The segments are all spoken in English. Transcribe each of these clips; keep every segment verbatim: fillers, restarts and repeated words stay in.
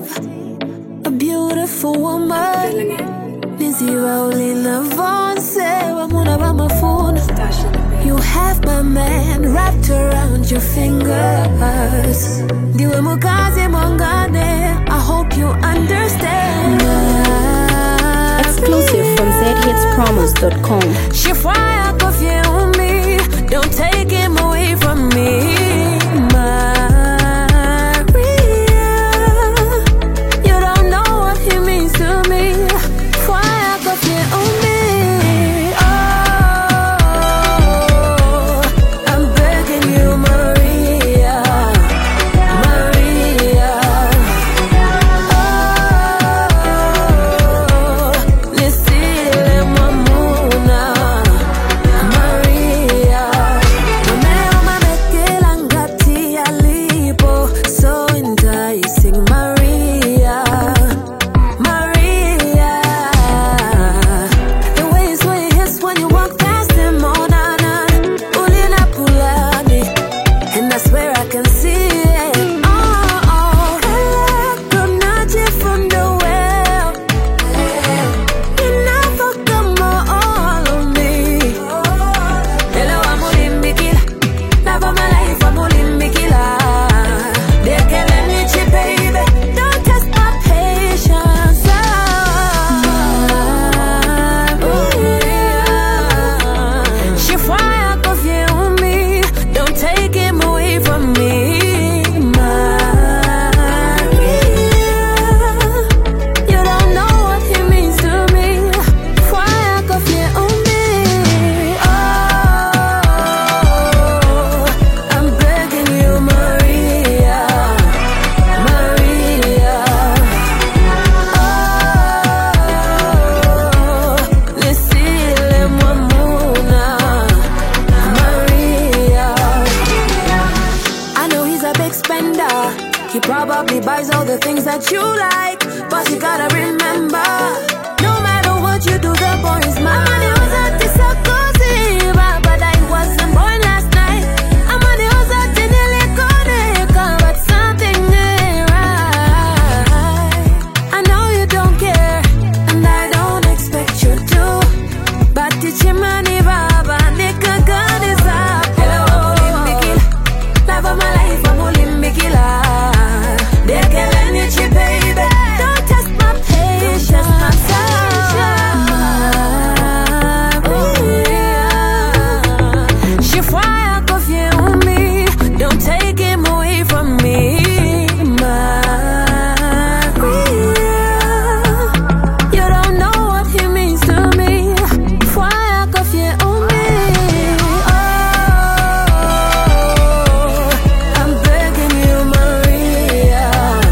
a beautiful woman. Nizzy rolling the phone. You have my man wrapped around your fingers. Diwe mukaze mongane, I hope you understand. Exclusive from z hits promos dot com. She fire confie on me, don't take him away from me. He probably buys all the things that you like, but you gotta remember, no matter what you do, the boy is mine. I'm on the other discourse, but I wasn't born last night. I'm on the other discourse, but something ain't right. I know you don't care, and I don't expect you to, but it's your money, Baba, nigga, God is up. Hello, Olimbikila, love of my life, I'm Olimbikila. They're killing you, cheap, baby. Don't test my patience, my time. She fire coffee on me. Don't take him away from me. Maria, you don't know what he means to me. Fire coffee on me. Oh, I'm begging you, Maria.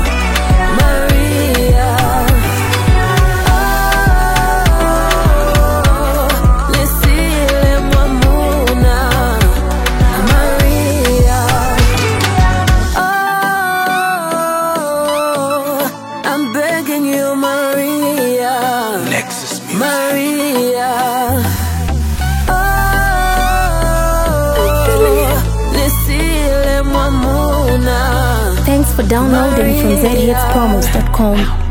Maria, oh, Thanks for downloading Maria. From z hits promos dot com.